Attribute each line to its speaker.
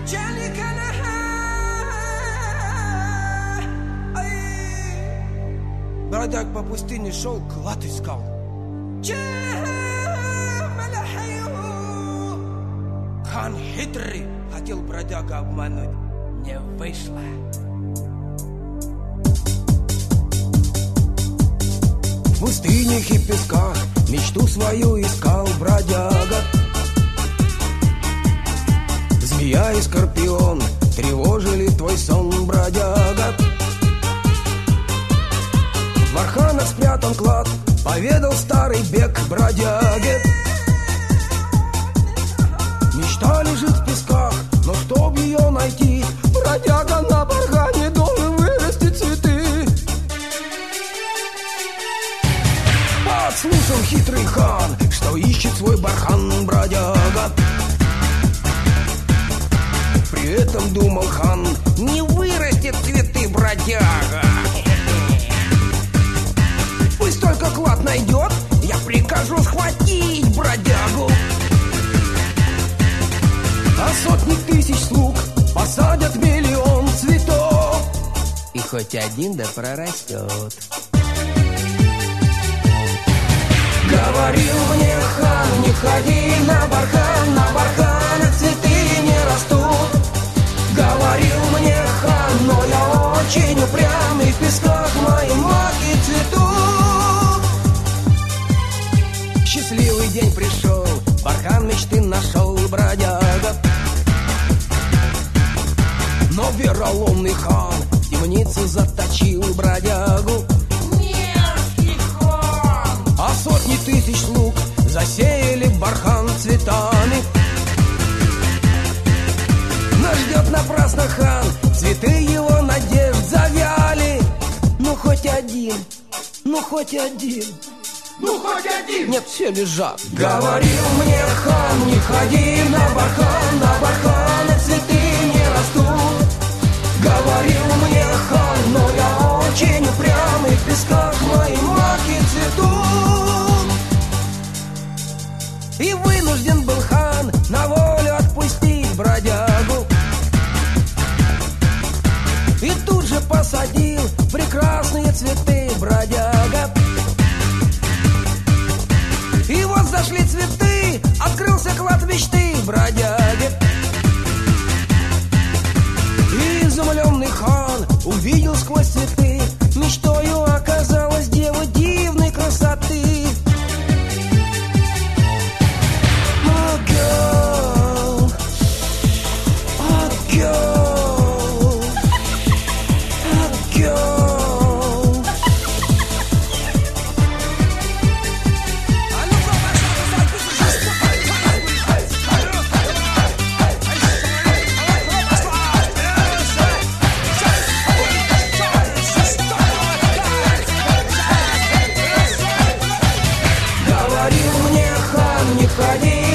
Speaker 1: Бродяг по пустыне шел, клад искал. Хан хитрый, хотел бродяга обмануть, не вышло. В пустынях и песках мечту свою искал бродяга. Змея и скорпион тревожили твой сон, бродяга. В барханах спрятан клад, поведал старый бег бродяге. Мечта лежит в песках, но чтоб ее найти, бродяга на бархане должен вырасти цветы. Подслушал хитрый хан, что ищет свой бархан бродяга. При этом думал хан, не вырастет цветы бродяга. Пусть только клад найдет, я прикажу схватить бродягу. А сотни тысяч слуг посадят миллион цветов, и хоть один да прорастет. Говорил мне хан, не ходи на барханах цветы не растут. Говорил мне хан, но я очень упрямый, в песках мои маки цветут. Счастливый день пришел, бархан мечты нашел бродяга. Но вероломный хан в темницу заточил бродягу. Мерзкий хан! А сотни тысяч слуг засеяли бархан цветами. Нас ждет напрасно хан, цветы его надежд завяли. Ну хоть один, ну хоть один, ну хоть один. Нет, все лежат. Говорил мне хан, не ходи на барханах цветы не растут. Говорил мне хан, но я очень упрямый, в песках мои маки цветут. И вынужден был хан на волю отпустить бродягу. И тут же посадил прекрасные цветы бродяга. И вот зашли цветы, открылся клад мечты бродяги. И изумленный хан увидел сквозь цветы, мечтою оказалась дева дивной красоты. Oh, girl, oh, girl, oh, girl. Говорил мне хан, не ходи